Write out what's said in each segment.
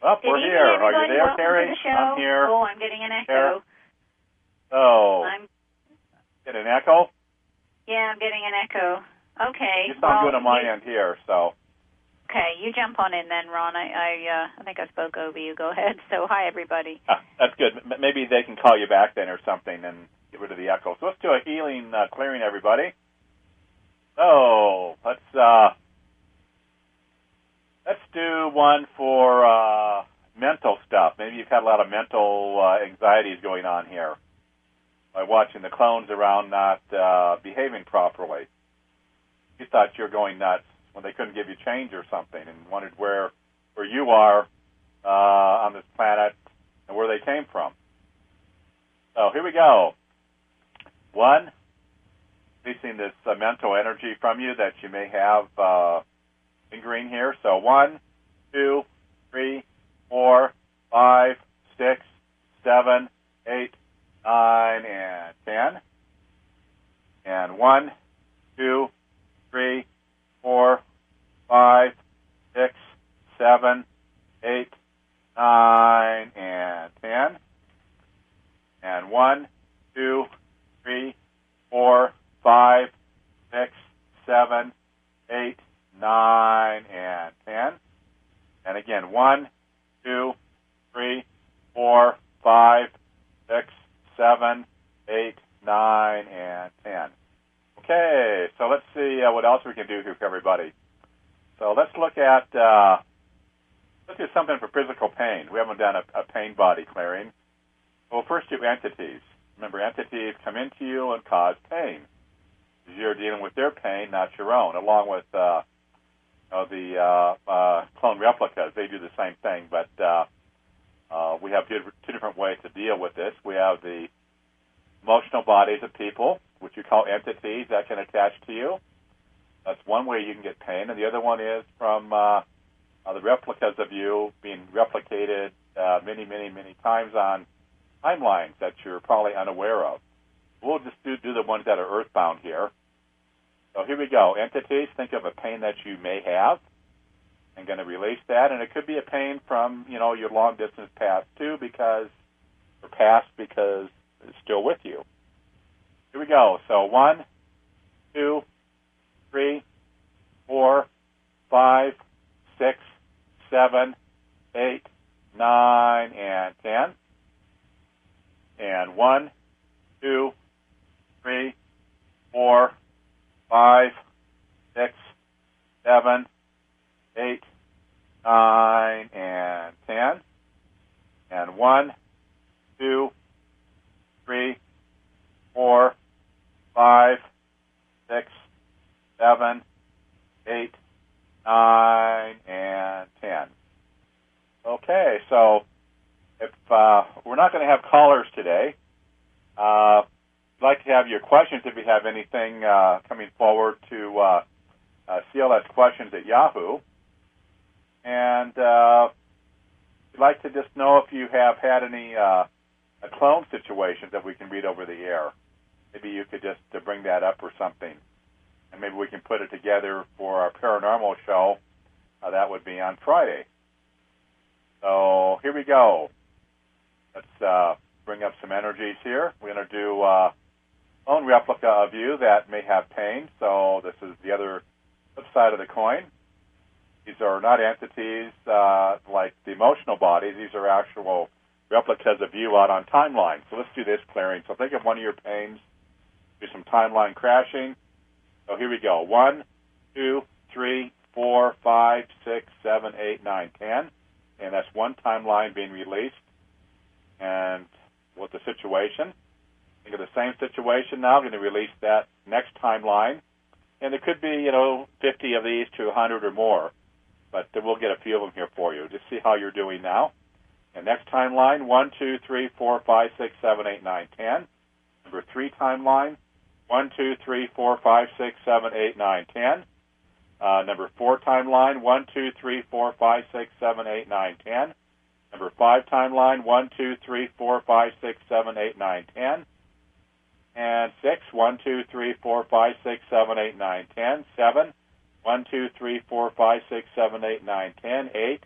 Well, we're here. Are you there, Welcome Terry? To the show. I'm here. Oh, I'm getting an echo. I'm get an echo? Yeah, I'm getting an echo. Okay. You sound good on my end here, so. Okay, you jump on in then, Ron. I think I spoke over you. Go ahead. So, hi, everybody. That's good. Maybe they can call you back then or something and get rid of the echo. So let's do a healing clearing, everybody. So let's do one for mental stuff. Maybe you've had a lot of mental anxieties going on here by watching the clones around not behaving properly. You thought you were going nuts when they couldn't give you change or something and wondered where you are on this planet and where they came from. So here we go. One, releasing this mental energy from you that you may have lingering here. So 1, 2, 3, 4, 5, 6, 7, 8, 9, and 10. And 1, 2, 3, 4, 5, 6, 7, 8, 9, and 10. And 1, 2, 3, 4, 5, 6, 7, 8, 9, and 10. And again, 1, 2, 3, 4, 5, 6, 7, 8, 9, and 10. Okay, so let's see what else we can do here for everybody. So let's look at, let's do something for physical pain. We haven't done a pain body clearing. We'll first do entities. Remember, entities come into you and cause pain. You're dealing with their pain, not your own, along with the clone replicas. They do the same thing, but we have two different ways to deal with this. We have the emotional bodies of people, which you call entities, that can attach to you. That's one way you can get pain, and the other one is from the replicas of you being replicated many, many, many times on timelines that you're probably unaware of. We'll just do the ones that are earthbound here. So here we go. Entities, think of a pain that you may have. I'm going to release that, and it could be a pain from, your long-distance past too, because it's still with you. Here we go. So 1, 2, 3, 4, 5, 6, 7, 8, 9, and 10. And 1, 2, 3, 4, 5, 6, 7, 8, 9, and 10. And 1, 2, 3, 4, 5, 6, 7, 8, 9, and 10. Okay, so if we're not going to have callers today, I'd like to have your questions if you have anything coming forward to CLS Questions at Yahoo. And we'd like to just know if you have had any clone situations that we can read over the air. Maybe you could just bring that up or something. And maybe we can put it together for our paranormal show. That would be on Friday. So here we go. Let's bring up some energies here. We're going to do own replica of you that may have pain. So this is the other flip side of the coin. These are not entities like the emotional bodies. These are actual replicas of you out on timeline. So let's do this clearing. So think of one of your pains. Do some timeline crashing. So here we go. 1, 2, 3, 4, 5, 6, 7, 8, 9, 10. And that's one timeline being released. And with the situation, think of the same situation now. I'm going to release that next timeline. And it could be, 50 of these to 100 or more. But we'll get a few of them here for you. Just see how you're doing now. And next timeline, 1, 2, 3, 4, 5, 6, 7, 8, 9, 10. Number 3 timeline, 1, 2, 3, 4, 5, 6, 7, 8, 9, 10. Number 4 timeline, 1, 2, 3, 4, 5, 6, 7, 8, 9, 10. Number 5 timeline, 1, 2, 3, 4, 5, 6, 7, 8, 9, 10. And 6, 1, 2, 3, 4, 5, 6, 7, 8, 9, 10. 7, 1, 2, 3, 4, 5, 6, 7, 8, 9, 10. 8,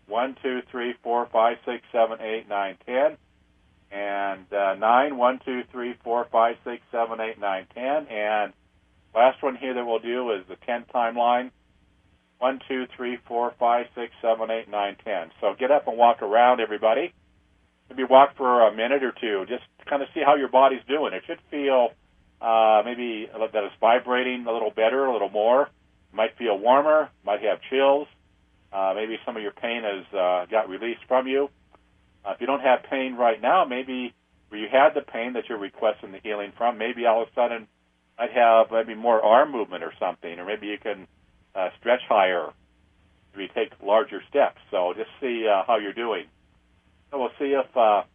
1, 2, 3, 4, 5, 6, 7, 8, 9, 10. And 9, 1, 2, 3, 4, 5, 6, 7, 8, 9, 10. And last one here that we'll do is the 10 timeline. 1, 2, 3, 4, 5, 6, 7, 8, 9, 10. So get up and walk around, everybody. Maybe walk for a minute or two, just to kind of see how your body's doing. It should feel maybe that it's vibrating a little better, a little more. You might feel warmer, might have chills. Maybe some of your pain has got released from you. If you don't have pain right now, maybe where you had the pain that you're requesting the healing from, maybe all of a sudden might have maybe more arm movement or something, or maybe you can stretch higher, maybe take larger steps. So just see how you're doing. So we'll see if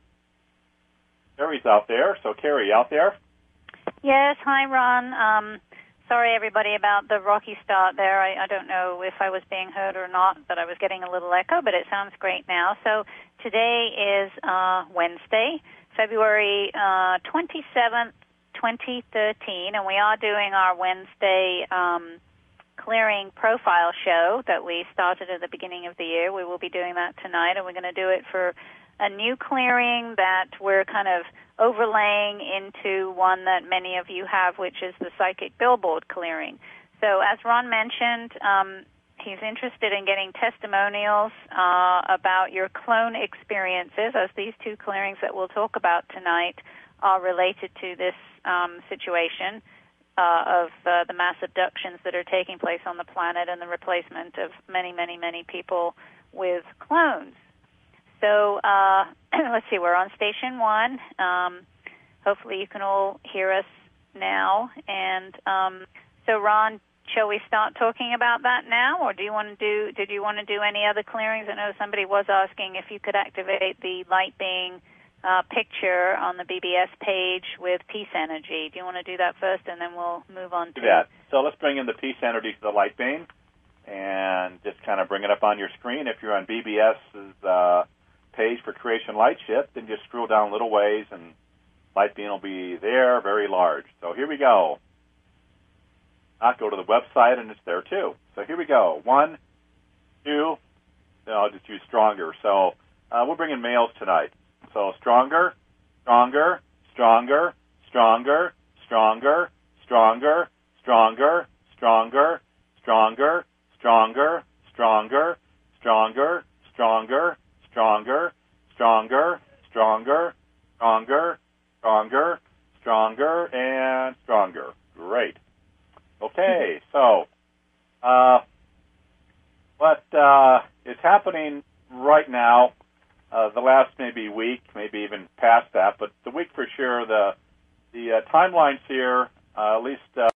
Carrie's out there. So Carrie, out there? Yes. Hi, Ron. Sorry, everybody, about the rocky start there. I don't know if I was being heard or not, but I was getting a little echo, but it sounds great now. So today is Wednesday, February 27th, 2013, and we are doing our Wednesday clearing profile show that we started at the beginning of the year. We will be doing that tonight, and we're going to do it for a new clearing that we're kind of overlaying into one that many of you have, which is the Psychic Billboard clearing. So as Ron mentioned, he's interested in getting testimonials about your clone experiences, as these two clearings that we'll talk about tonight are related to this situation of the mass abductions that are taking place on the planet and the replacement of many, many, many people with clones. So let's see, we're on station 1. Hopefully you can all hear us now. And so, Ron, shall we start talking about that now, or did you want to do any other clearings? I know somebody was asking if you could activate the light being picture on the BBS page with peace energy. Do you want to do that first, and then we'll move on to that? So let's bring in the peace energy to the light beam and just kind of bring it up on your screen. If you're on BBS's page for Creation Light Shift, then just scroll down a little ways and light beam will be there, very large. So here we go. I'll go to the website and it's there too. So here we go. 1, 2, I'll just use stronger. So we'll bring in males tonight. So stronger, stronger, stronger, stronger, stronger, stronger, stronger, stronger, stronger, stronger, stronger, stronger, stronger, stronger, stronger, stronger, stronger, stronger, stronger, and stronger. Great. Okay, so what is happening right now, the last maybe week, maybe even past that, but the week for sure, the timelines here, at least